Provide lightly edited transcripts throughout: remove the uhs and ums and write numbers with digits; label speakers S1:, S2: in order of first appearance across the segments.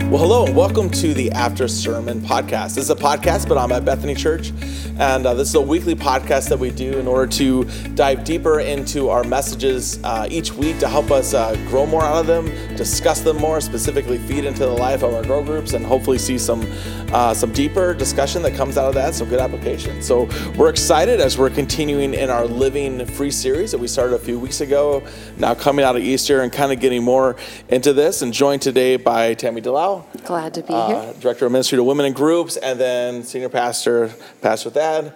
S1: Well, hello and welcome to the After Sermon Podcast. This is a podcast, but I'm at Bethany Church, and this is a weekly podcast that we do in order to dive deeper into our messages each week to help us grow more out of them, discuss them more, specifically feed into the life of our grow groups, and hopefully see some deeper discussion that comes out of that, some good application. So we're excited as we're continuing in our Living Free series that we started a few weeks ago, now coming out of Easter and kind of getting more into this, and joined today by Tammy Delau.
S2: Glad to be here.
S1: Director of Ministry to Women in Groups, and then Senior Pastor, Pastor Thad.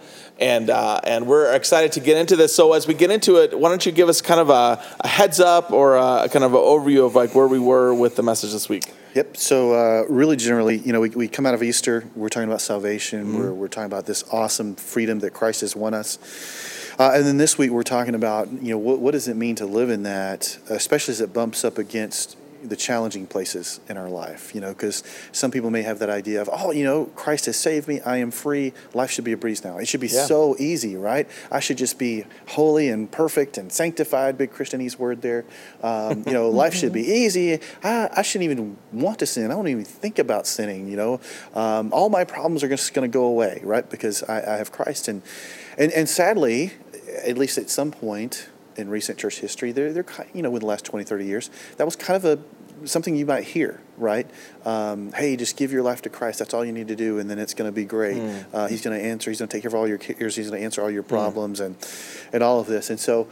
S1: And we're excited to get into this. So as we get into it, why don't you give us kind of a heads up or a kind of an overview of like where we were with the message this week?
S3: Yep. So really generally, we come out of Easter, we're talking about salvation, we're talking about this awesome freedom that Christ has won us. And then this week we're talking about, what does it mean to live in that, especially as it bumps up against the challenging places in our life, because some people may have that idea of, Christ has saved me, I am free, life should be a breeze now. It should be so easy, right? I should just be holy and perfect and sanctified, big Christianese word there. Life should be easy. I shouldn't even want to sin. I don't even think about sinning, all my problems are just going to go away, right? Because I have Christ. And sadly, at least at some point in recent church history, they're within the last 20, 30 years, that was kind of something you might hear, right? Hey, just give your life to Christ. That's all you need to do, and then it's going to be great. He's going to answer. He's going to take care of all your cares. He's going to answer all your problems and all of this. And so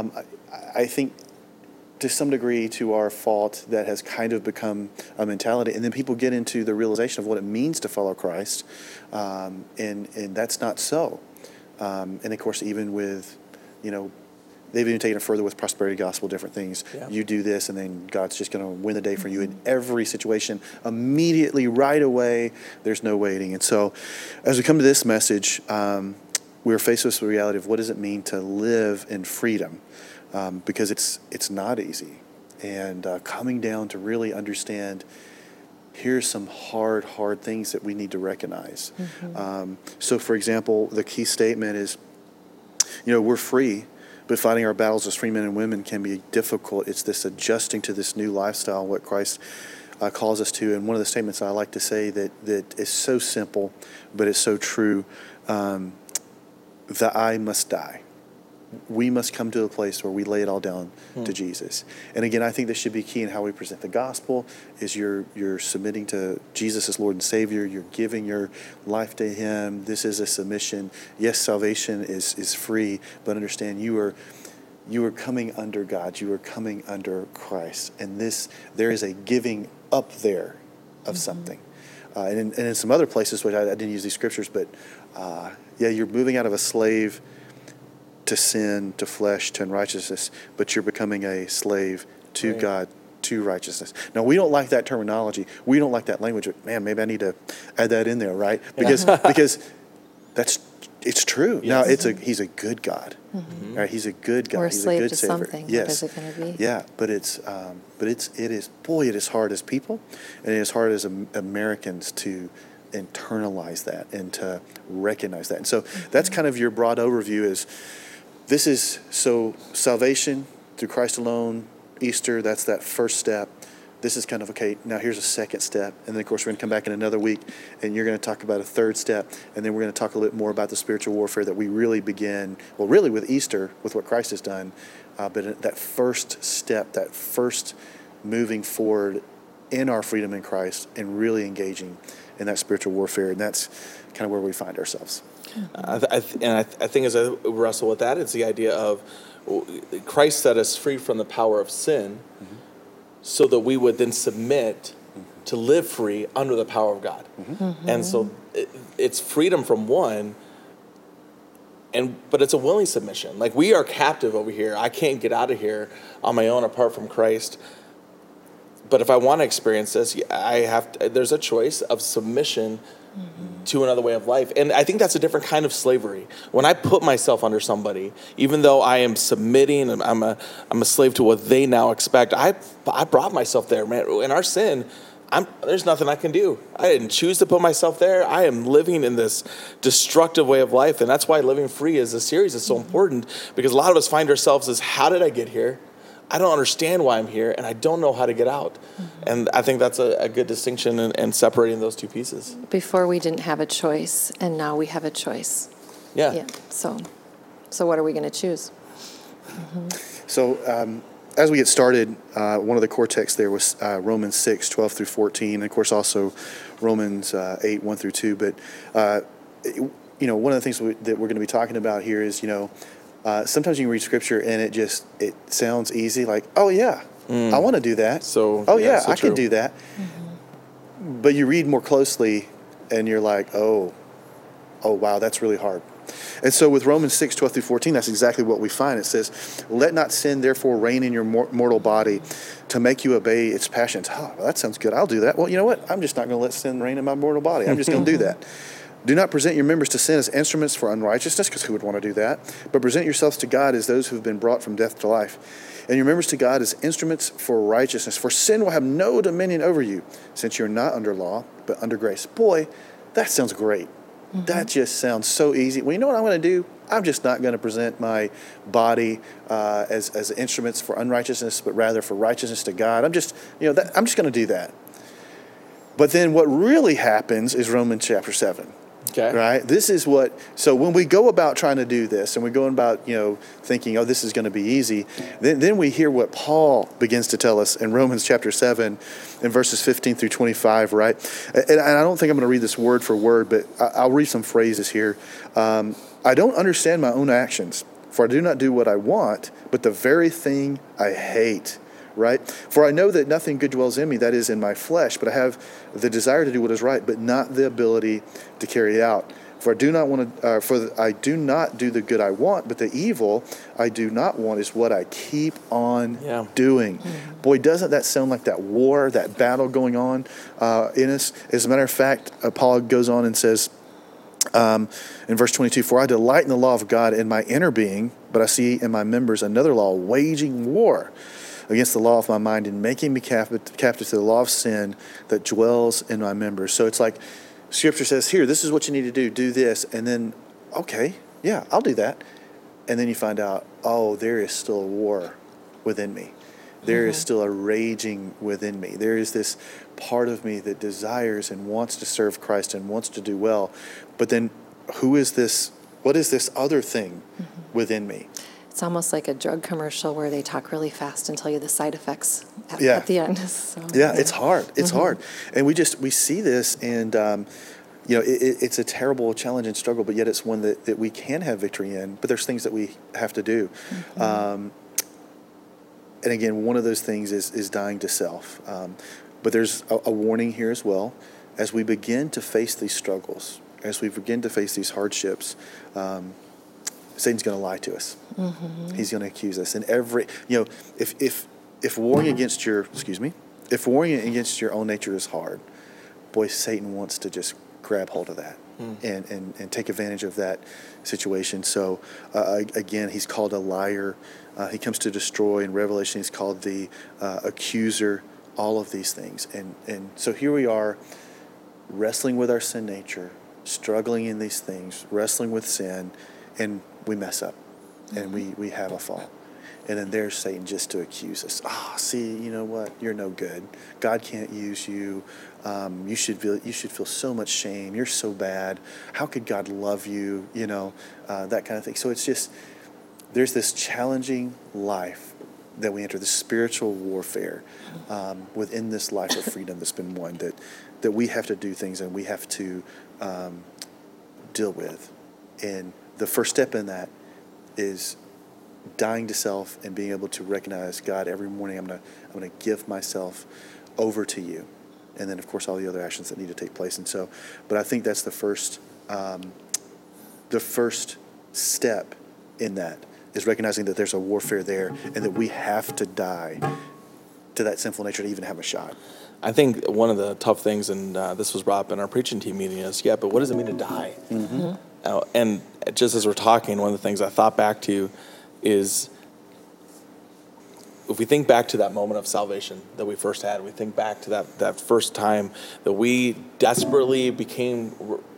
S3: I think to some degree to our fault that has kind of become a mentality. And then people get into the realization of what it means to follow Christ, and that's not so. And of course, even with, they've even taken it further with prosperity gospel, different things. Yeah. You do this, and then God's just going to win the day for you in every situation. Immediately, right away, there's no waiting. And so as we come to this message, we're faced with the reality of what does it mean to live in freedom? Because it's not easy. And coming down to really understand, here's some hard things that we need to recognize. So, for example, the key statement is, we're free, but fighting our battles as free men and women can be difficult. It's this adjusting to this new lifestyle, what Christ calls us to. And one of the statements I like to say that is so simple, but it's so true, the I must die. We must come to a place where we lay it all down to Jesus. And again, I think this should be key in how we present the gospel, is you're submitting to Jesus as Lord and Savior. You're giving your life to Him. This is a submission. Yes, salvation is free, but understand you are coming under God. You are coming under Christ. And there is a giving up there of something. And in some other places, which I didn't use these scriptures, but you're moving out of a slave to sin, to flesh, to unrighteousness, but you're becoming a slave to God, to righteousness. Now, we don't like that terminology. We don't like that language. Man, maybe I need to add that in there, right? Because it's true. Yes. Now, He's a good God. Right? He's a good God.
S2: We're
S3: He's
S2: a slave
S3: good
S2: to
S3: Savior.
S2: something.
S3: Yes.
S2: What is it going to be?
S3: Yeah, but it is hard as people, and it is hard as Americans to internalize that and to recognize that. And so that's kind of your broad overview is salvation through Christ alone, Easter, that's that first step. This is kind of, okay, now here's a second step. And then, of course, we're going to come back in another week, and you're going to talk about a third step. And then we're going to talk a little bit more about the spiritual warfare that we really begin, really with Easter, with what Christ has done. But that first step, that first moving forward in our freedom in Christ and really engaging in that spiritual warfare. And that's kind of where we find ourselves.
S1: I think as I wrestle with that, it's the idea of Christ set us free from the power of sin so that we would then submit to live free under the power of God. And so it's freedom from one, but it's a willing submission. Like, we are captive over here. I can't get out of here on my own apart from Christ. But if I want to experience this, there's a choice of submission to another way of life. And I think that's a different kind of slavery. When I put myself under somebody, even though I am submitting and I'm a slave to what they now expect, I brought myself there, man. In our sin, there's nothing I can do. I didn't choose to put myself there. I am living in this destructive way of life. And that's why Living Free as a series is so important, because a lot of us find ourselves as, how did I get here? I don't understand why I'm here, and I don't know how to get out. And I think that's a good distinction in separating those two pieces.
S2: Before we didn't have a choice, and now we have a choice.
S1: Yeah.
S2: So what are we going to choose?
S3: So as we get started, one of the core texts there was Romans 6, 12 through 14, and of course also Romans 8, 1 through 2. But, one of the things that we're going to be talking about here is, sometimes you can read Scripture and it sounds easy, like, oh yeah, I want to do that.
S1: So,
S3: I can do that. But you read more closely and you're like, oh wow, that's really hard. And so with Romans 6, 12 through 14, that's exactly what we find. It says, let not sin therefore reign in your mortal body to make you obey its passions. Oh, well, that sounds good. I'll do that. Well, you know what? I'm just not going to let sin reign in my mortal body. I'm just going to do that. Do not present your members to sin as instruments for unrighteousness, because who would want to do that? But present yourselves to God as those who have been brought from death to life. And your members to God as instruments for righteousness. For sin will have no dominion over you, since you're not under law, but under grace. Boy, that sounds great. That just sounds so easy. Well, you know what I'm going to do? I'm just not going to present my body as instruments for unrighteousness, but rather for righteousness to God. I'm just going to do that. But then what really happens is Romans chapter 7.
S1: Okay.
S3: Right? This is so when we go about trying to do this and we're going about, thinking, oh, this is going to be easy, then we hear what Paul begins to tell us in Romans chapter 7 in verses 15 through 25, right? And I don't think I'm going to read this word for word, but I'll read some phrases here. I don't understand my own actions, for I do not do what I want, but the very thing I hate. Right? For I know that nothing good dwells in me, that is in my flesh, but I have the desire to do what is right, but not the ability to carry it out. For I do not do the good I want, but the evil I do not want is what I keep on doing. Boy, doesn't that sound like that war, that battle going on in us? As a matter of fact, Paul goes on and says, in verse 22, for I delight in the law of God in my inner being, but I see in my members another law waging war against the law of my mind and making me captive to the law of sin that dwells in my members. So it's like Scripture says, here, this is what you need to do this. And then, okay, yeah, I'll do that. And then you find out, oh, there is still a war within me. There is still a raging within me. There is this part of me that desires and wants to serve Christ and wants to do well. But then what is this other thing within me?
S2: It's almost like a drug commercial where they talk really fast and tell you the side effects at the end. So,
S3: it's hard. It's hard. And we see this, and it's a terrible challenge and struggle, but yet it's one that we can have victory in. But there's things that we have to do. And again, one of those things is dying to self. But there's a warning here as well. As we begin to face these struggles, as we begin to face these hardships, Satan's going to lie to us. He's going to accuse us. And if warring against your own nature is hard, boy, Satan wants to just grab hold of that and take advantage of that situation. So again, he's called a liar. He comes to destroy. In Revelation, he's called the accuser. All of these things, and so here we are, wrestling with our sin nature, struggling in these things, wrestling with sin, and we mess up, and we have a fall. And then there's Satan just to accuse us. See, you know what? You're no good. God can't use you. You should feel so much shame. You're so bad. How could God love you? That kind of thing. So it's just, there's this challenging life that we enter, this spiritual warfare within this life of freedom that's been won, that we have to do things and we have to deal with. And the first step in that is dying to self and being able to recognize, God, every morning I'm going to give myself over to you. And then, of course, all the other actions that need to take place. And so, but I think that's the first step in that, is recognizing that there's a warfare there and that we have to die to that sinful nature to even have a shot.
S1: I think one of the tough things, and this was brought up in our preaching team meeting, is, but what does it mean to die? And just as we're talking, one of the things I thought back to is, if we think back to that moment of salvation that we first had, we think back to that first time that we desperately came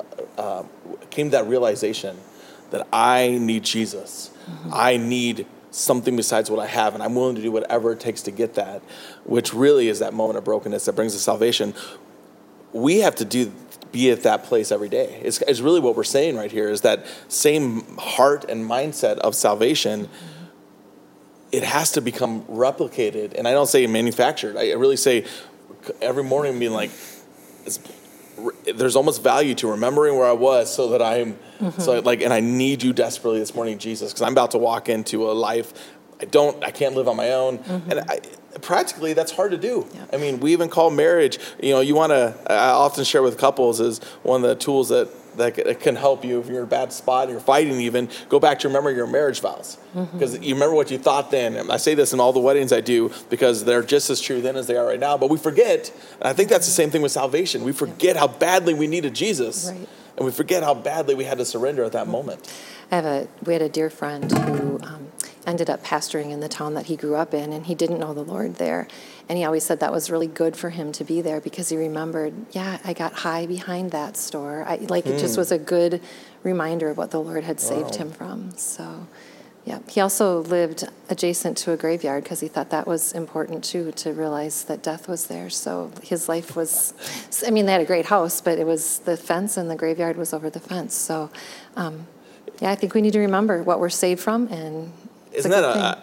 S1: to that realization that I need Jesus. I need something besides what I have, and I'm willing to do whatever it takes to get that, which really is that moment of brokenness that brings us salvation. We have to be at that place every day. It's really what we're saying right here, is that same heart and mindset of salvation. It has to become replicated, and I don't say manufactured. I really say every morning being like, there's almost value to remembering where I was, so that I'm and I need you desperately this morning, Jesus, because I'm about to walk into a life I can't live on my own, and practically that's hard to do.
S2: Yeah.
S1: I mean, we even call marriage. I often share with couples is one of the tools that can help you if you're in a bad spot and you're fighting. Even go back to remember your marriage vows, because you remember what you thought then. And I say this in all the weddings I do because they're just as true then as they are right now. But we forget, and I think that's the same thing with salvation. We forget how badly we needed Jesus,
S2: Right.
S1: and we forget how badly we had to surrender at that moment.
S2: We had a dear friend who ended up pastoring in the town that he grew up in, and he didn't know the Lord there. And he always said that was really good for him to be there, because he remembered, I got high behind that store. It just was a good reminder of what the Lord had saved him from. So, yeah. He also lived adjacent to a graveyard because he thought that was important too, to realize that death was there. So his life was, they had a great house, but it was the fence, and the graveyard was over the fence. So, I think we need to remember what we're saved from, and
S1: isn't that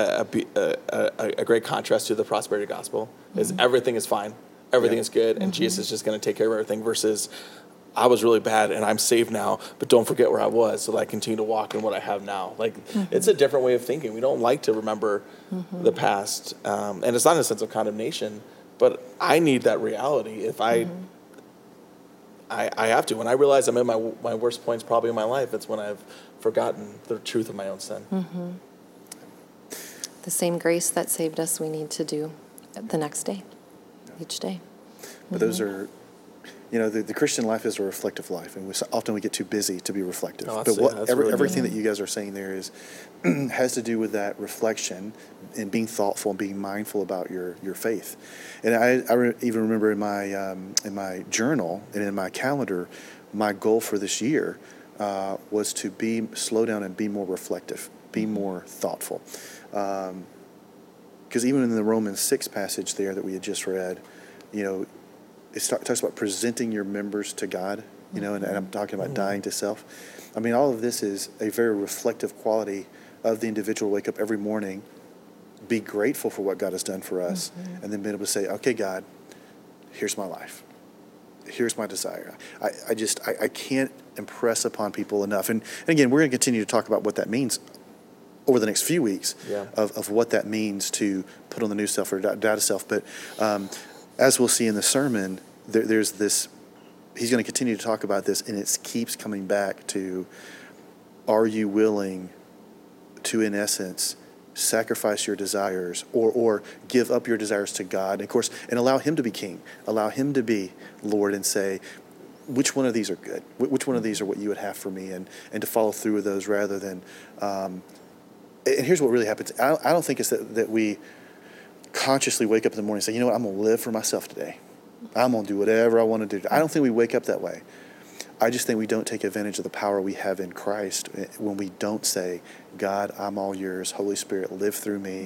S1: a great contrast to the prosperity gospel? Is everything is fine, everything is good, and Jesus is just going to take care of everything, versus I was really bad and I'm saved now, but don't forget where I was, so that I continue to walk in what I have now. It's a different way of thinking. We don't like to remember the past, and it's not in a sense of condemnation, but I need that reality. If I have to. When I realize I'm in my worst points probably in my life, it's when I've forgotten the truth of my own sin.
S2: The same grace that saved us, we need to do the next day, each day.
S3: But those are, the Christian life is a reflective life, and often we get too busy to be reflective. But everything that you guys are saying there has to do with that reflection and being thoughtful and being mindful about your faith. And I even remember in my journal and in my calendar, my goal for this year was to slow down and be more reflective, be more thoughtful. Because even in the Romans 6 passage there that we had just read, it talks about presenting your members to God, and I'm talking about dying to self. All of this is a very reflective quality of the individual. Wake up every morning, be grateful for what God has done for us, and then be able to say, okay, God, here's my life. Here's my desire. I can't impress upon people enough. And again, we're going to continue to talk about what that means over the next few weeks of what that means to put on the new self or die to self. But as we'll see in the sermon, there's this, he's going to continue to talk about this, and it keeps coming back to, are you willing to, in essence, sacrifice your desires or give up your desires to God, and of course, and allow him to be king, allow him to be Lord, and say, which one of these are good? Which one of these are what you would have for me? And to follow through with those rather than, and here's what really happens. I don't think it's that we consciously wake up in the morning and say, you know what, I'm going to live for myself today. I'm going to do whatever I want to do. I don't think we wake up that way. I just think we don't take advantage of the power we have in Christ when we don't say, God, I'm all yours. Holy Spirit, live through me.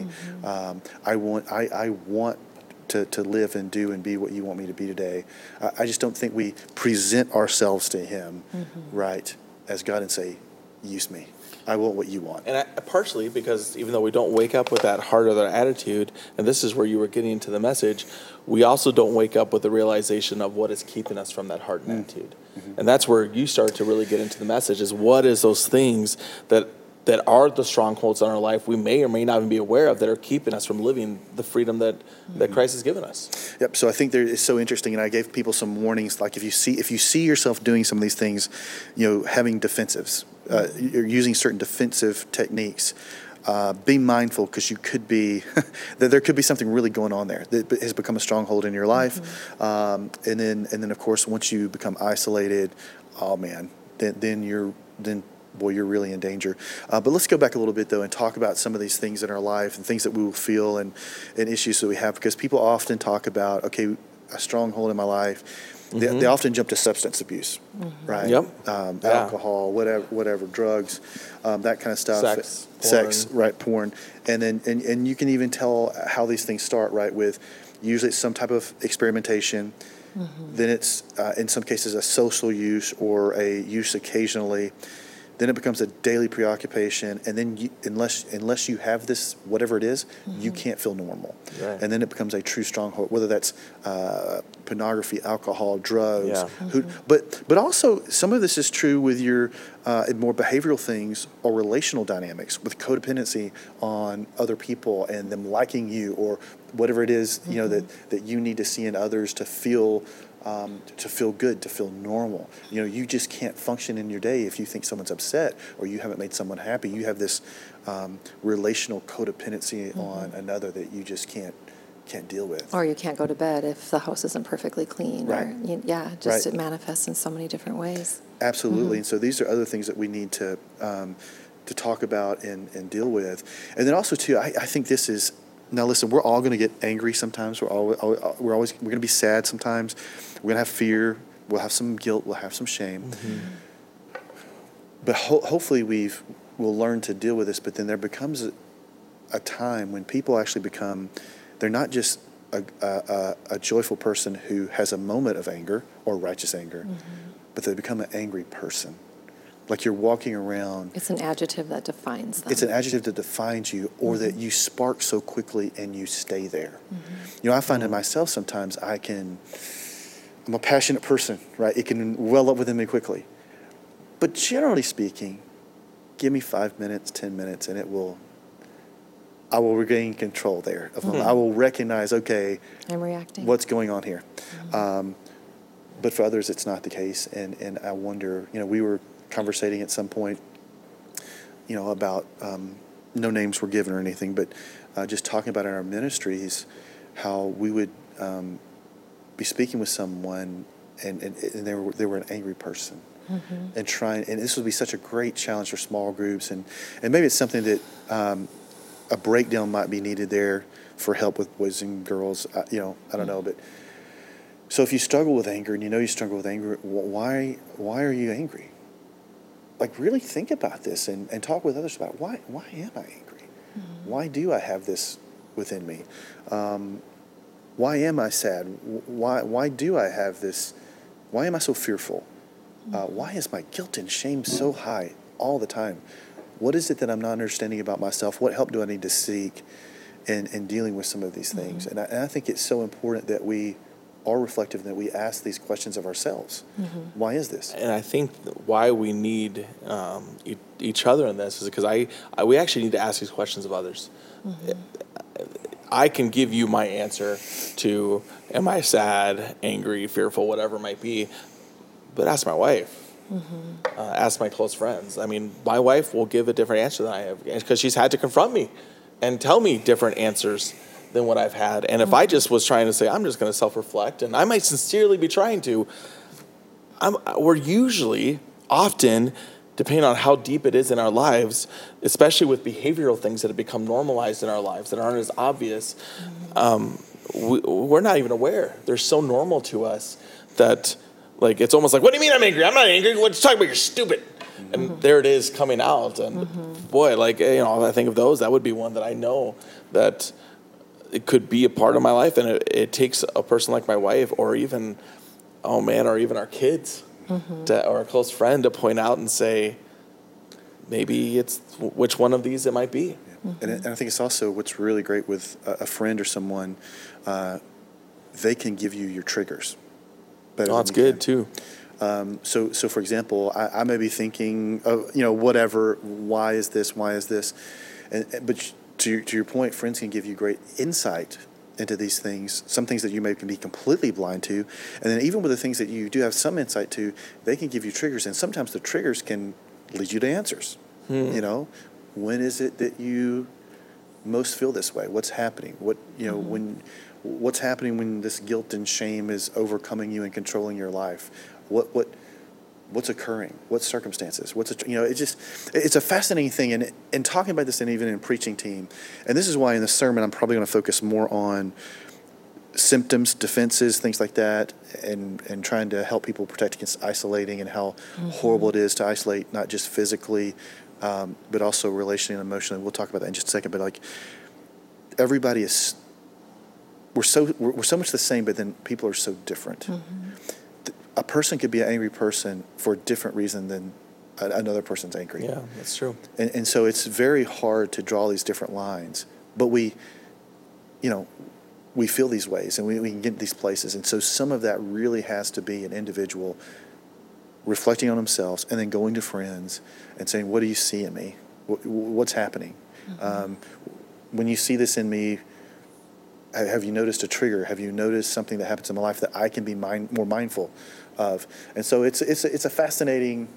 S3: I want to live and do and be what you want me to be today. I just don't think we present ourselves to him right as God and say, use me. I want what you want.
S1: And partially because even though we don't wake up with that heart or that attitude, and this is where you were getting into the message, we also don't wake up with the realization of what is keeping us from that heart and attitude. And that's where you start to really get into the message, is what is those things that are the strongholds in our life we may or may not even be aware of that are keeping us from living the freedom that Christ has given us.
S3: Yep. So I think it's so interesting, and I gave people some warnings, like if you see yourself doing some of these things, having defensives, using certain defensive techniques, be mindful, because you could be there could be something really going on there that has become a stronghold in your life, and then of course once you become isolated, oh man, then you're really in danger. But let's go back a little bit, though, and talk about some of these things in our life and things that we will feel and issues that we have, because people often talk about, okay, a stronghold in my life. they often jump to substance abuse, right?
S1: Yep. Yeah.
S3: Alcohol, whatever, drugs, that kind of stuff.
S1: Sex, porn.
S3: Right? Porn, and then and you can even tell how these things start, right? With usually it's some type of experimentation. Then it's in some cases a social use or a use occasionally. Then it becomes a daily preoccupation, and then unless you have this, whatever it is, you can't feel normal.
S1: Right.
S3: And then it becomes a true stronghold, whether that's pornography, alcohol, drugs.
S1: Yeah.
S3: But also some of this is true with your more behavioral things or relational dynamics, with codependency on other people and them liking you or whatever it is that you need to see in others to feel good, to feel normal. You just can't function in your day if you think someone's upset or you haven't made someone happy. You have this relational codependency on another that you just can't deal with.
S2: Or you can't go to bed if the house isn't perfectly clean.
S3: Right.
S2: Or, it manifests in so many different ways.
S3: Absolutely. And so these are other things that we need to talk about and deal with. And then also too, I think this is. Now listen, we're all going to get angry sometimes. We're going to be sad sometimes. We're going to have fear. We'll have some guilt. We'll have some shame. But hopefully we'll learn to deal with this. But then there becomes a time when people actually become. They're not just a joyful person who has a moment of anger or righteous anger, but they become an angry person. Like you're walking around.
S2: It's an adjective that defines them.
S3: It's an adjective that defines you, or that you spark so quickly and you stay there. I find in myself sometimes I'm a passionate person, right? It can well up within me quickly. But generally speaking, give me 5 minutes, 10 minutes, and I will regain control there. I will recognize, okay,
S2: I'm reacting.
S3: What's going on here? But for others, it's not the case. And I wonder, we were conversating at some point, about no names were given or anything, but just talking about in our ministries how we would be speaking with someone and they were an angry person, and this would be such a great challenge for small groups, and maybe it's something that a breakdown might be needed there for help with boys and girls. I don't know, but so if you struggle with anger and you struggle with anger, why are you angry? Like, really think about this and talk with others about why am I angry? Why do I have this within me? Why am I sad? Why do I have this? Why am I so fearful? Why is my guilt and shame so high all the time? What is it that I'm not understanding about myself? What help do I need to seek in dealing with some of these things? And I think it's so important that we are reflective, that we ask these questions of ourselves. Why is this?
S1: And I think why we need each other in this is because we actually need to ask these questions of others. I can give you my answer to, am I sad, angry, fearful, whatever it might be, but ask my wife. Ask my close friends. I mean, my wife will give a different answer than I have because she's had to confront me and tell me different answers than what I've had. And if I just was trying to say, I'm just going to self-reflect, and I might sincerely be trying to, we're usually, often, depending on how deep it is in our lives, especially with behavioral things that have become normalized in our lives that aren't as obvious, we're not even aware. They're so normal to us that, like, it's almost like, what do you mean I'm angry? I'm not angry. What are you talking about? You're stupid. And there it is coming out. And boy, like, I think of those, that would be one that I know that it could be a part of my life, and it takes a person like my wife, or even, or even our kids, or a close friend to point out and say, maybe it's which one of these it might be.
S3: And I think it's also what's really great with a friend or someone, they can give you your triggers.
S1: That's good too.
S3: So for example, I may be thinking, whatever, why is this? But to your point, friends can give you great insight into these things, some things that you may can be completely blind to. And then even with the things that you do have some insight to, they can give you triggers. And sometimes the triggers can lead you to answers. When is it that you most feel this way? What's happening? What's happening when this guilt and shame is overcoming you and controlling your life? What's occurring? What circumstances? It's a fascinating thing. And talking about this, and even in preaching team, and this is why in the sermon I'm probably going to focus more on symptoms, defenses, things like that, and trying to help people protect against isolating and how horrible it is to isolate, not just physically, but also relationally and emotionally. We'll talk about that in just a second. But like, everybody is, we're so much the same, but then people are so different. A person could be an angry person for a different reason than another person's angry.
S1: Yeah, that's true.
S3: And so it's very hard to draw these different lines, but we feel these ways, and we can get these places. And so some of that really has to be an individual reflecting on themselves and then going to friends and saying, what do you see in me? What's happening? When you see this in me, have you noticed a trigger? Have you noticed something that happens in my life that I can be more mindful of? And so it's a fascinating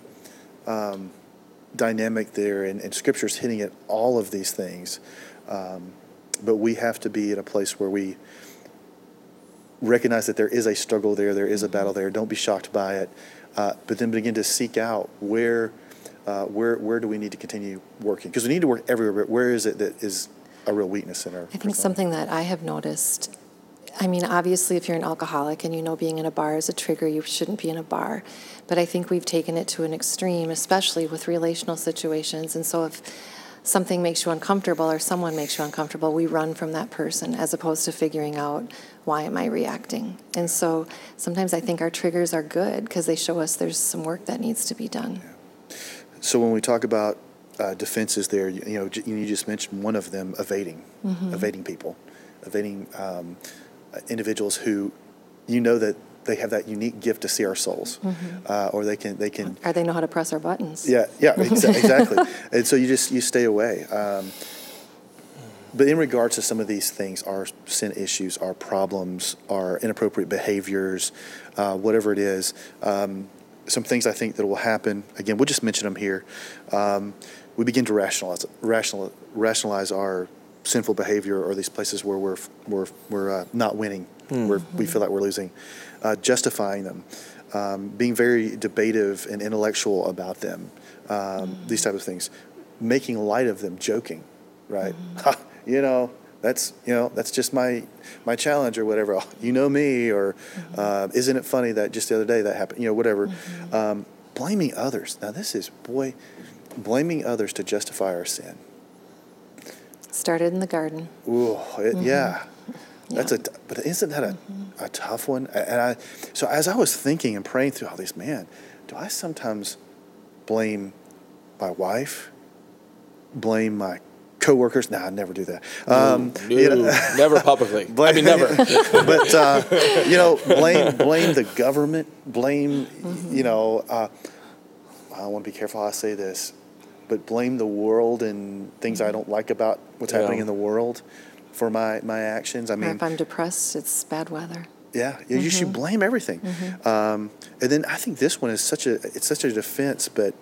S3: dynamic there, and Scripture's hitting at all of these things. But we have to be in a place where we recognize that there is a struggle there is a battle there. Don't be shocked by it, but then begin to seek out where do we need to continue working? Because we need to work everywhere, but where is it that is a real weakness in our
S2: I think something that I have noticed, I mean, obviously if you're an alcoholic and you know being in a bar is a trigger, you shouldn't be in a bar. But I think we've taken it to an extreme, especially with relational situations. And so if something makes you uncomfortable or someone makes you uncomfortable, we run from that person as opposed to figuring out, why am I reacting? And so sometimes I think our triggers are good because they show us there's some work that needs to be done.
S3: Yeah. So when we talk about defenses there, you just mentioned one of them, evading people, evading individuals who that they have that unique gift to see our souls, or they can.
S2: Or they know how to press our buttons.
S3: Yeah, exactly. And so you stay away. But in regards to some of these things, our sin issues, our problems, our inappropriate behaviors, whatever it is, some things I think that will happen. Again, we'll just mention them here. We begin to rationalize our sinful behavior, or these places where we're not winning, where we feel like we're losing, justifying them, being very debative and intellectual about them, these type of things, making light of them, joking, right? That's just my challenge or whatever. You know me, or isn't it funny that just the other day that happened? Whatever. Blaming others. Now this is blaming others to justify our sin.
S2: Started in the garden.
S3: Ooh, yeah. But isn't that a tough one? And so as I was thinking and praying through all these, man, do I sometimes blame my wife, blame my coworkers? Nah, I never do that.
S1: Never publicly. Never.
S3: But blame the government. Blame. I want to be careful how I say this, but blame the world and things I don't like about what's happening in the world for my actions.
S2: Or if I'm depressed, it's bad weather.
S3: Yeah, you should blame everything. And then I think this one is such a defense, but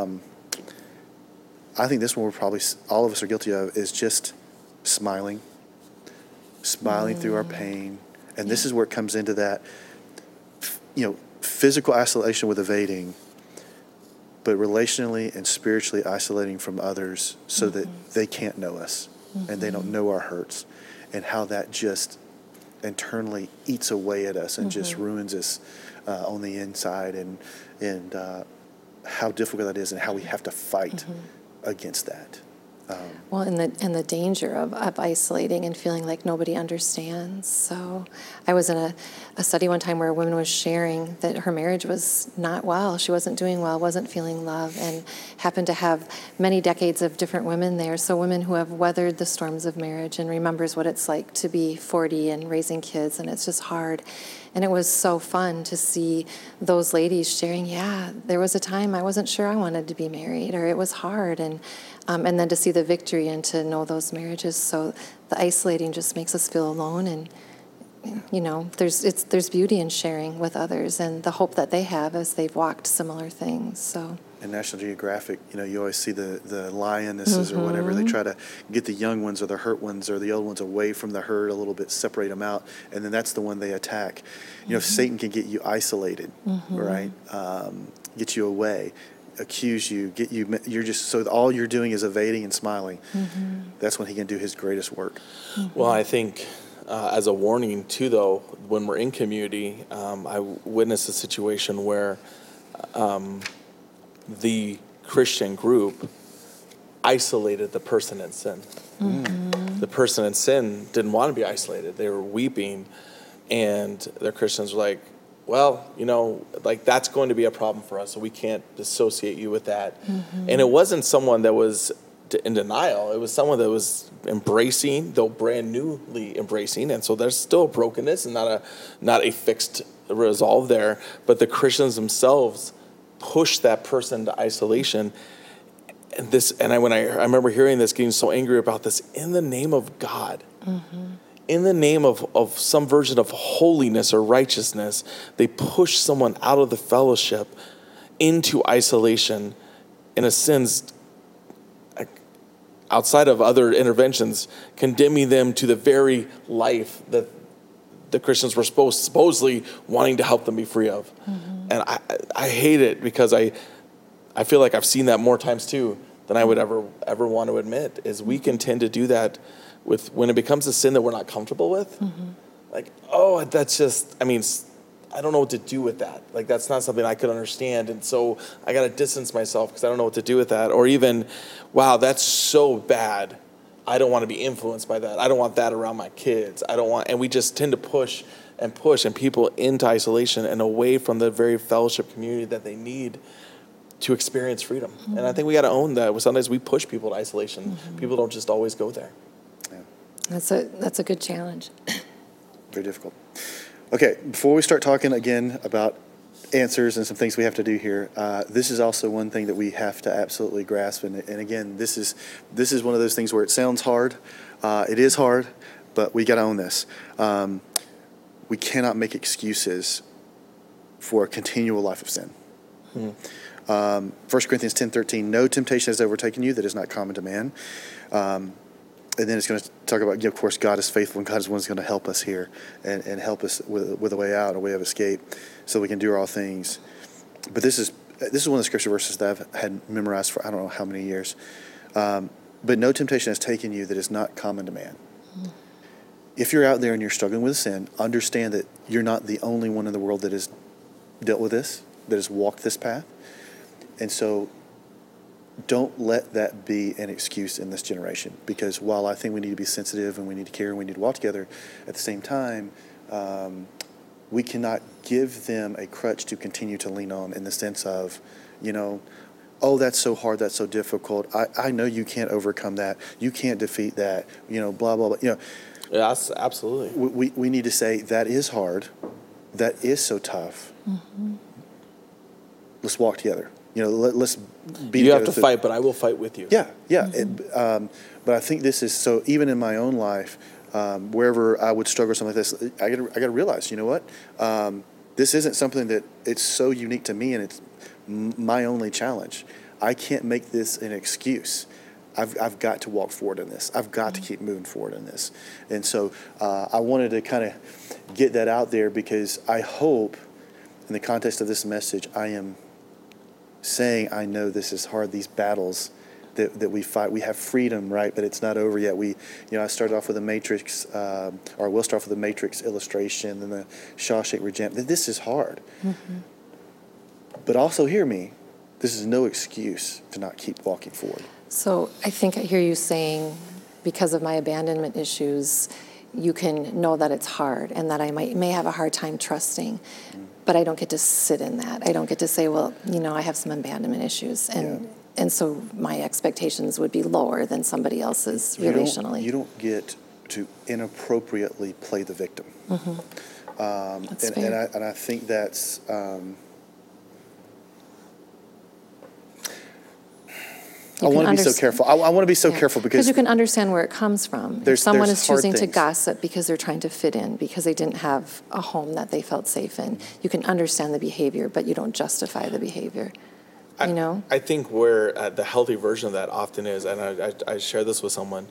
S3: I think this one we're probably all of us are guilty of, is just smiling through our pain. And this is where it comes into that, physical isolation with evading, but relationally and spiritually isolating from others so that they can't know us and they don't know our hurts, and how that just internally eats away at us and just ruins us on the inside, and how difficult that is, and how we have to fight against that.
S2: Well, and the danger of isolating and feeling like nobody understands. So I was in a study one time where a woman was sharing that her marriage was not well. She wasn't doing well, wasn't feeling love, and happened to have many decades of different women there. So women who have weathered the storms of marriage and remembers what it's like to be 40 and raising kids, and it's just hard. And it was so fun to see those ladies sharing, there was a time I wasn't sure I wanted to be married, or it was hard, and then to see the victory and to know those marriages. So the isolating just makes us feel alone, and there's beauty in sharing with others and the hope that they have as they've walked similar things. So. In
S3: National Geographic, you always see the lionesses or whatever. They try to get the young ones or the hurt ones or the old ones away from the herd a little bit, separate them out, and then that's the one they attack. Satan can get you isolated, right? Get you away, accuse you, you're just, so all you're doing is evading and smiling. That's when he can do his greatest work.
S1: Well, I think as a warning too, though, when we're in community, I witnessed a situation where the Christian group isolated the person in sin. The person in sin didn't want to be isolated. They were weeping, and their Christians were like, well, like that's going to be a problem for us, so we can't dissociate you with that. And it wasn't someone that was in denial. It was someone that was embracing, though brand newly embracing, and so there's still brokenness and not a fixed resolve there. But the Christians themselves pushed that person to isolation. And I remember hearing this, getting so angry about this, in the name of God. In the name of some version of holiness or righteousness, they push someone out of the fellowship into isolation, in a sense, outside of other interventions, condemning them to the very life that the Christians were supposedly wanting to help them be free of. And I hate it, because I feel like I've seen that more times too than I would ever want to admit, is we can tend to do that when it becomes a sin that we're not comfortable with. Like, oh, that's just, I don't know what to do with that. Like, that's not something I could understand. And so I got to distance myself because I don't know what to do with that. Or even, wow, that's so bad. I don't want to be influenced by that. I don't want that around my kids. And we just tend to push and people into isolation and away from the very fellowship community that they need to experience freedom. And I think we got to own that. Sometimes we push people to isolation. People don't just always go there.
S3: Yeah.
S2: That's a good challenge.
S3: Very difficult. Okay, before we start talking again about answers and some things we have to do here, this is also one thing that we have to absolutely grasp. And again, this is one of those things where it sounds hard. It is hard, but we got to own this. We cannot make excuses for a continual life of sin. 1 Corinthians 10:13, no temptation has overtaken you that is not common to man. And then it's going to talk about, of course, God is faithful, and God is the one who's going to help us here and help us with a way out, a way of escape, so we can do all things. But this is one of the scripture verses that I've had memorized for I don't know how many years. But no temptation has taken you that is not common to man. If you're out there and you're struggling with sin, understand that you're not the only one in the world that has dealt with this, that has walked this path. And so don't let that be an excuse in this generation, because while I think we need to be sensitive and we need to care and we need to walk together, at the same time, we cannot give them a crutch to continue to lean on, in the sense of, oh, that's so hard, that's so difficult. I know you can't overcome that. You can't defeat that, blah, blah, blah.
S1: Yes, absolutely.
S3: We need to say, that is hard. That is so tough. Let's walk together. Let's be.
S1: You have to fight, but I will fight with you.
S3: Yeah. But I think this is so. Even in my own life, wherever I would struggle with something like this, I got to realize, this isn't something that it's so unique to me, and it's my only challenge. I can't make this an excuse. I've got to walk forward in this. I've got to keep moving forward in this. And so I wanted to kind of get that out there, because I hope, in the context of this message, I am saying, I know this is hard, these battles that we fight. We have freedom, right? But it's not over yet. I started off with a Matrix, or we'll start off with a Matrix illustration, and the Shawshank Redemption. This is hard. But also, hear me, this is no excuse to not keep walking forward.
S2: So I think I hear you saying, because of my abandonment issues, you can know that it's hard and that I may have a hard time trusting, but I don't get to sit in that. I don't get to say, well, I have some abandonment issues, and so my expectations would be lower than somebody else's relationally.
S3: You don't get to inappropriately play the victim.
S2: That's fair.
S3: And I think that's. I want to be so careful. I want to be so careful because
S2: you can understand where it comes from. If someone is choosing to gossip because they're trying to fit in, because they didn't have a home that they felt safe in, you can understand the behavior, but you don't justify the behavior.
S1: I think where the healthy version of that often is, and I share this with someone,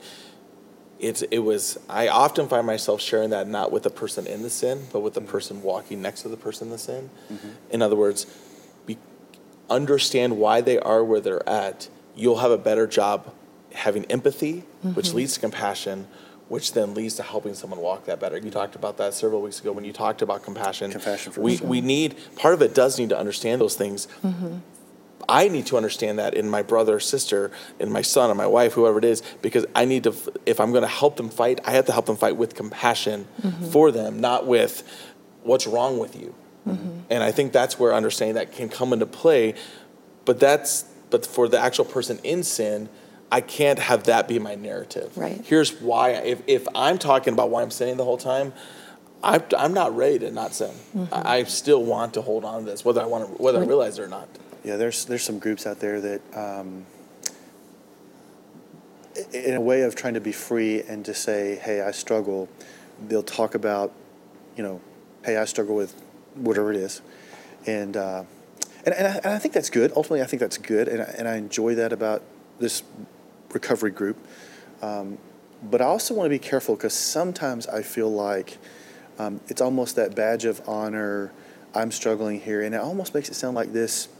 S1: I often find myself sharing that not with the person in the sin, but with the person walking next to the person in the sin. In other words, understand why they are where they're at. You'll have a better job having empathy, which leads to compassion, which then leads to helping someone walk that better. You talked about that several weeks ago when you talked about compassion.
S3: Compassion first.
S1: We need, part of it does need to understand those things. I need to understand that in my brother or sister, in my son or my wife, whoever it is, because I need to, if I'm going to help them fight, I have to help them fight with compassion for them, not with what's wrong with you. And I think that's where understanding that can come into play. But for the actual person in sin, I can't have that be my narrative.
S2: Right.
S1: Here's why. If I'm talking about why I'm sinning the whole time, I'm not ready to not sin. I still want to hold on to this, whether I realize it or not.
S3: Yeah, there's some groups out there that, in a way of trying to be free and to say, hey, I struggle, they'll talk about, hey, I struggle with whatever it is. And I think that's good. Ultimately, I think that's good, and I enjoy that about this recovery group. But I also want to be careful because sometimes I feel like it's almost that badge of honor, I'm struggling here, and it almost makes it sound like this.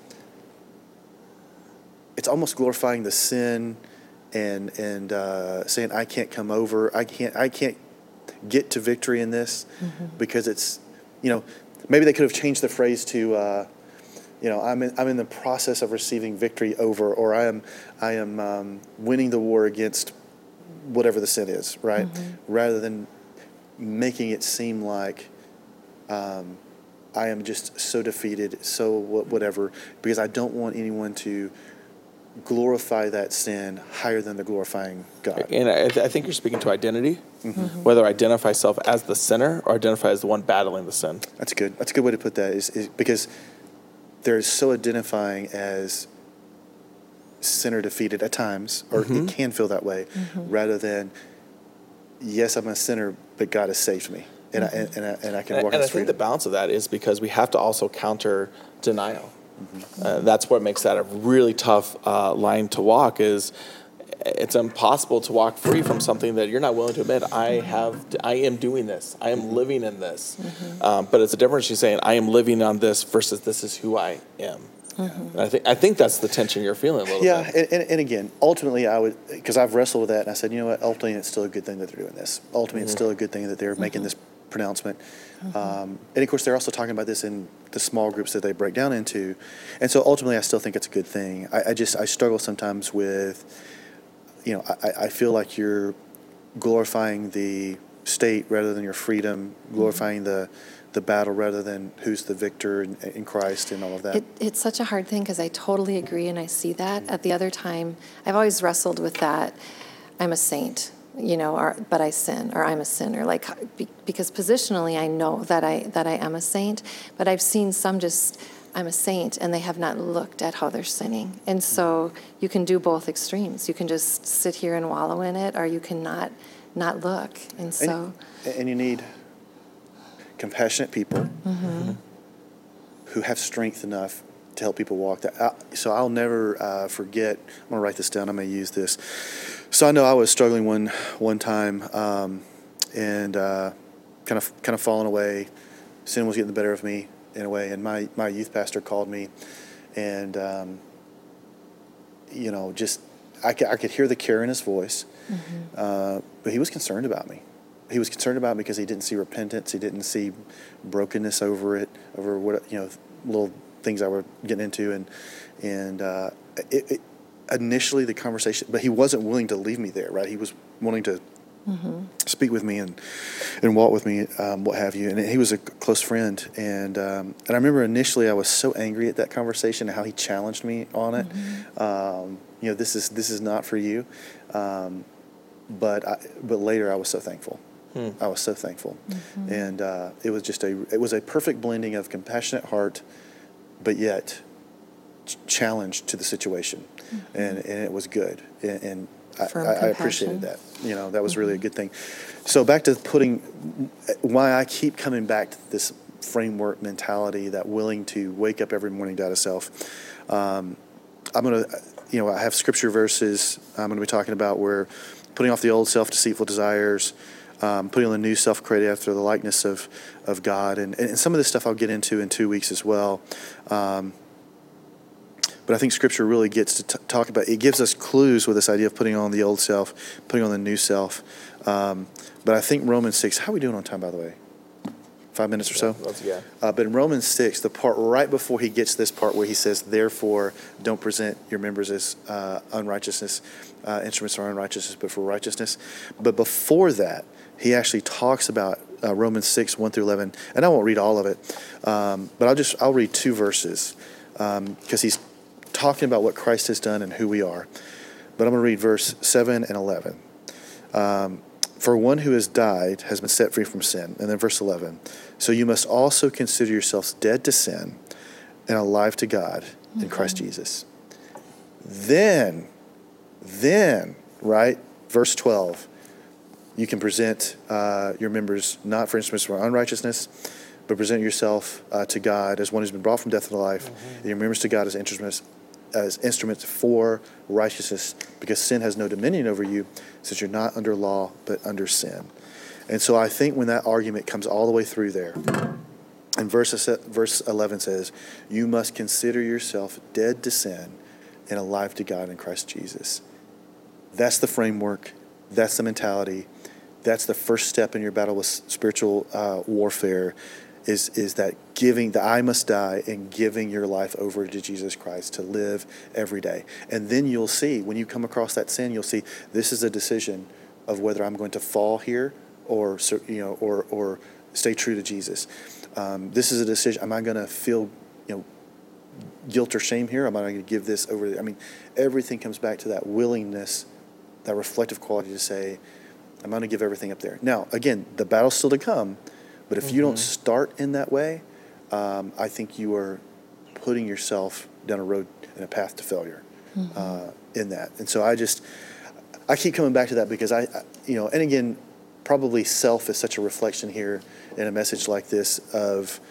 S3: It's almost glorifying the sin and saying I can't come over, I can't get to victory in this because it's, maybe they could have changed the phrase to I'm in the process of receiving victory over, or I am winning the war against whatever the sin is, right? Rather than making it seem like I am just so defeated, so whatever, because I don't want anyone to glorify that sin higher than the glorifying God.
S1: And I think you're speaking to identity, whether I identify self as the sinner or identify as the one battling the sin.
S3: That's good. That's a good way to put that, is because they're so identifying as sinner defeated at times, or it can feel that way, rather than, yes, I'm a sinner, but God has saved me, and I can walk in this freedom.
S1: And I think the balance of that is because we have to also counter denial. That's what makes that a really tough line to walk. Is it's impossible to walk free from something that you're not willing to admit. I am doing this. I am living in this. But it's a difference. She's saying I am living on this versus this is who I am. And I think that's the tension you're feeling a little bit.
S3: Yeah, and again, ultimately, because I've wrestled with that, and I said, you know what? Ultimately, it's still a good thing that they're doing this. Ultimately, it's still a good thing that they're making this pronouncement. And of course, they're also talking about this in the small groups that they break down into. And so ultimately, I still think it's a good thing. I struggle sometimes with, I feel like you're glorifying the state rather than your freedom, glorifying the battle rather than who's the victor in Christ and all of that.
S2: It's such a hard thing because I totally agree and I see that. At the other time, I've always wrestled with that. I'm a saint, but I sin, or I'm a sinner. Because positionally, I know that I am a saint, but I've seen some just, I'm a saint, and they have not looked at how they're sinning. And so you can do both extremes. You can just sit here and wallow in it, or you can not look. And so,
S3: and you need compassionate people who have strength enough to help people walk that. So I'll never forget. I'm gonna write this down. I may use this. So I know I was struggling one time, and kind of falling away. Sin was getting the better of me in a way, and my youth pastor called me, and just I could hear the care in his voice, but he was concerned about me. He was concerned about me because he didn't see repentance. He didn't see brokenness over what little things I were getting into, and initially the conversation, but he wasn't willing to leave me there. Right, he was wanting to speak with me and walk with me, what have you. And he was a close friend, and I remember initially I was so angry at that conversation and how he challenged me on it. This is not for you. But later I was so thankful. I was so thankful, and it was a perfect blending of compassionate heart, but yet challenge to the situation, and it was good, and I appreciated that. That was really a good thing. So back to why I keep coming back to this framework mentality, that willing to wake up every morning, die to self. I'm gonna, I have scripture verses I'm gonna be talking about where putting off the old self, deceitful desires, putting on the new self created after the likeness of God. And some of this stuff I'll get into in 2 weeks as well. But But I think Scripture really gets to talk about, it gives us clues with this idea of putting on the old self, putting on the new self. But I think Romans 6, how are we doing on time, by the way? 5 minutes or so?
S1: Yeah.
S3: But in Romans 6, the part right before he gets this part where he says, therefore, don't present your members as unrighteousness, instruments for unrighteousness, but for righteousness. But before that, he actually talks about Romans 6, 1 through 11. And I won't read all of it, but I'll read 2 verses because he's talking about what Christ has done and who we are. But I'm going to read verse 7 and 11. For one who has died has been set free from sin. And then verse 11. So you must also consider yourselves dead to sin and alive to God in Christ Jesus. Then, right, verse 12, you can present your members not for instruments for unrighteousness, but present yourself to God as one who's been brought from death to life, and your members to God as instruments for righteousness, because sin has no dominion over you, since you're not under law, but under sin. And so I think when that argument comes all the way through there, and verse 11 says, you must consider yourself dead to sin and alive to God in Christ Jesus. That's the framework. That's the mentality. That's the first step in your battle with spiritual warfare, is that giving, the I must die, and giving your life over to Jesus Christ to live every day. And then you'll see, when you come across that sin, you'll see this is a decision of whether I'm going to fall here or stay true to Jesus. This is a decision. Am I going to feel guilt or shame here? Am I going to give this over? I mean, everything comes back to that willingness, that reflective quality to say, I'm going to give everything up there. Now, again, the battle's still to come, but if you don't start in that way, I think you are putting yourself down a road and a path to failure in that. And so I keep coming back to that because and again, probably self is such a reflection here in a message like this of,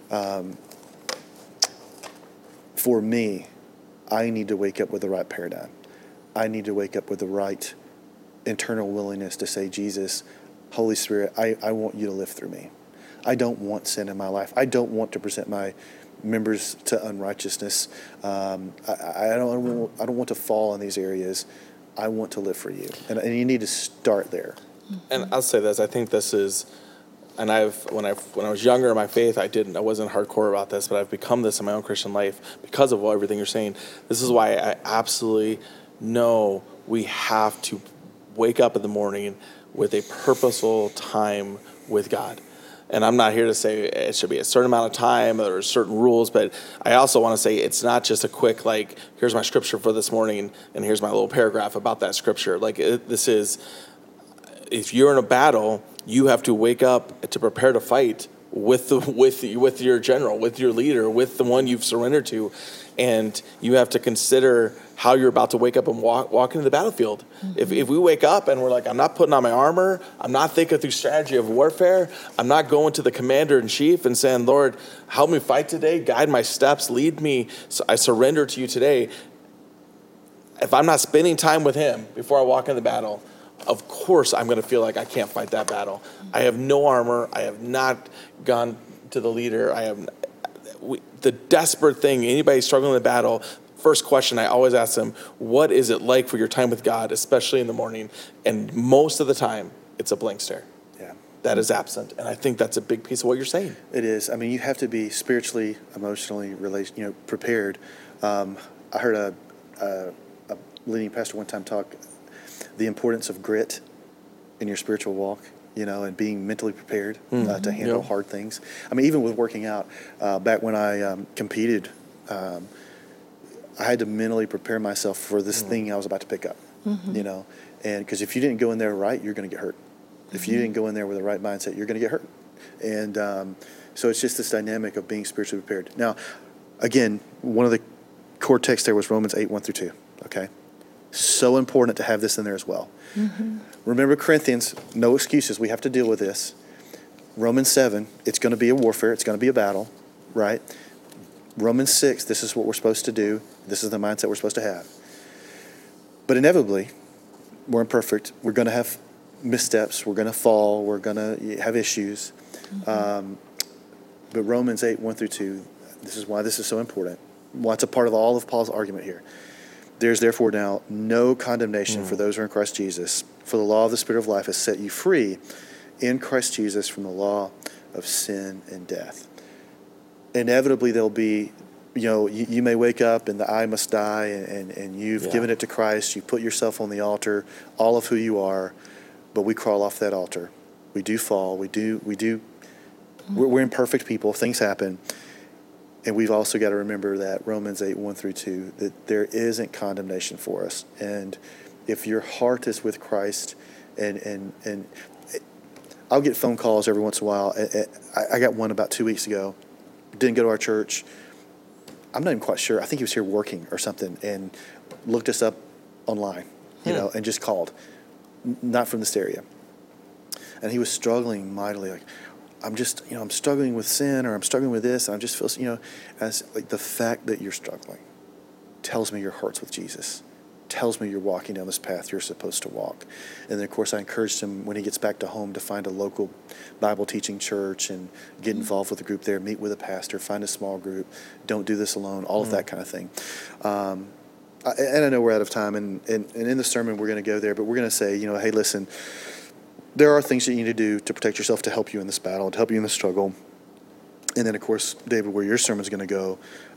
S3: for me, I need to wake up with the right paradigm. I need to wake up with the right internal willingness to say, Jesus, Holy Spirit, I want you to live through me. I don't want sin in my life. I don't want to present my members to unrighteousness. I don't want to fall in these areas. I want to live for you. And you need to start there.
S1: And I'll say this, I think this is, and when I was younger in my faith, I wasn't hardcore about this, but I've become this in my own Christian life because of everything you're saying. This is why I absolutely know we have to wake up in the morning with a purposeful time with God. And I'm not here to say it should be a certain amount of time or certain rules, but I also want to say it's not just a quick, here's my scripture for this morning, and here's my little paragraph about that scripture. This is, if you're in a battle, you have to wake up to prepare to fight with your general, with your leader, with the one you've surrendered to, and you have to consider how you're about to wake up and walk into the battlefield. Mm-hmm. If we wake up and we're like, I'm not putting on my armor, I'm not thinking through strategy of warfare, I'm not going to the commander in chief and saying, Lord, help me fight today, guide my steps, lead me, so I surrender to you today. If I'm not spending time with him before I walk in the battle, of course I'm going to feel like I can't fight that battle. I have no armor. I have not gone to the leader. The desperate thing, anybody struggling in the battle, first question I always ask them, what is it like for your time with God, especially in the morning? And most of the time, it's a blank stare.
S3: Yeah.
S1: That is absent. And I think that's a big piece of what you're saying.
S3: It is. I mean, you have to be spiritually, emotionally, prepared. I heard a leading pastor one time talk the importance of grit in your spiritual walk, and being mentally prepared to handle hard things. I mean, even with working out, back when I competed, I had to mentally prepare myself for this thing I was about to pick up, and because if you didn't go in there right, you're going to get hurt. If you didn't go in there with the right mindset, you're going to get hurt. And so it's just this dynamic of being spiritually prepared. Now, again, one of the core texts there was Romans 8, 1 through 2, okay? So important to have this in there as well. Mm-hmm. Remember Corinthians, no excuses. We have to deal with this. Romans 7, it's going to be a warfare. It's going to be a battle, right? Romans 6, this is what we're supposed to do. This is the mindset we're supposed to have. But inevitably, we're imperfect. We're going to have missteps. We're going to fall. We're going to have issues. Mm-hmm. But Romans 8, 1 through 2, this is why this is so important. Well, it's a part of all of Paul's argument here. There's therefore now no condemnation for those who are in Christ Jesus. For the law of the Spirit of life has set you free in Christ Jesus from the law of sin and death. Inevitably, there'll be, you may wake up and the I must die, and you've given it to Christ. You put yourself on the altar, all of who you are, but we crawl off that altar. We do fall. We're imperfect people. Things happen. And we've also got to remember that Romans 8, 1-2, that there isn't condemnation for us. And if your heart is with Christ, and I'll get phone calls every once in a while. I got one about 2 weeks ago. Didn't go to our church. I'm not even quite sure. I think he was here working or something and looked us up online, and just called. Not from this area. And he was struggling mightily, like, I'm just, I'm struggling with sin, or I'm struggling with this, and I just feel, as like the fact that you're struggling tells me your heart's with Jesus, tells me you're walking down this path you're supposed to walk. And then, of course, I encouraged him when he gets back to home to find a local Bible teaching church and get involved with a group there, meet with a pastor, find a small group, don't do this alone, all of that kind of thing. And I know we're out of time, and in the sermon we're going to go there, but we're going to say, hey, listen, there are things that you need to do to protect yourself, to help you in this battle, to help you in this struggle. And then, of course, David, where your sermon's going to go,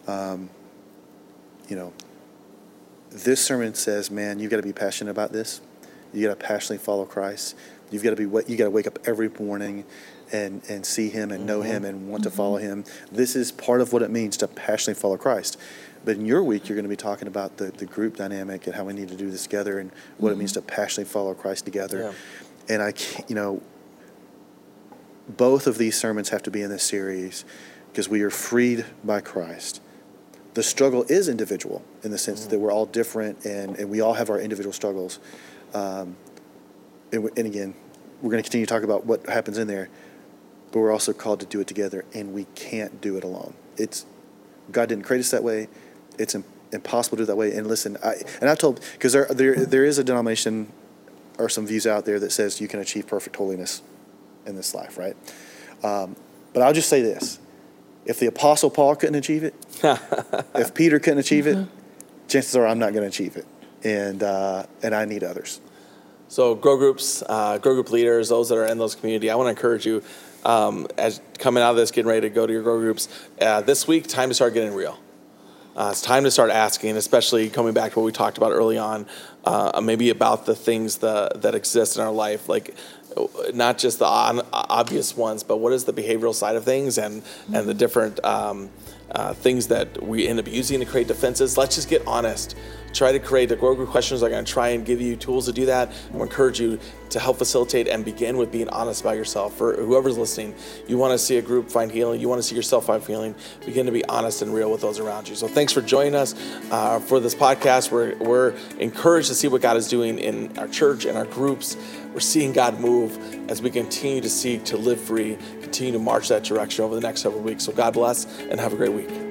S3: this sermon says, man, you've got to be passionate about this. You got to passionately follow Christ. You got to wake up every morning and see him and know him and want to follow him. This is part of what it means to passionately follow Christ. But in your week, you're going to be talking about the group dynamic and how we need to do this together and what it means to passionately follow Christ together. Yeah. And both of these sermons have to be in this series because we are freed by Christ. The struggle is individual in the sense that we're all different and we all have our individual struggles. And again, we're going to continue to talk about what happens in there, but we're also called to do it together, and we can't do it alone. God didn't create us that way. It's impossible to do it that way. And listen, I've told, because there is a denomination or some views out there that says you can achieve perfect holiness in this life, right? But I'll just say this. If the Apostle Paul couldn't achieve it, if Peter couldn't achieve it, chances are I'm not going to achieve it. And I need others.
S1: So grow groups, grow group leaders, those that are in those community, I want to encourage you, as coming out of this, getting ready to go to your grow groups, this week, time to start getting real. It's time to start asking, especially coming back to what we talked about early on, maybe about the things that exist in our life, like not just the obvious ones, but what is the behavioral side of things and the different things that we end up using to create defenses. Let's just get honest. Try to create the grow group questions. I'm going to try and give you tools to do that. I encourage you to help facilitate and begin with being honest about yourself. For whoever's listening, you want to see a group find healing. You want to see yourself find healing. Begin to be honest and real with those around you. So thanks for joining us for this podcast. We're encouraged to see what God is doing in our church and our groups. We're seeing God move as we continue to seek to live free, continue to march that direction over the next several weeks. So God bless and have a great week.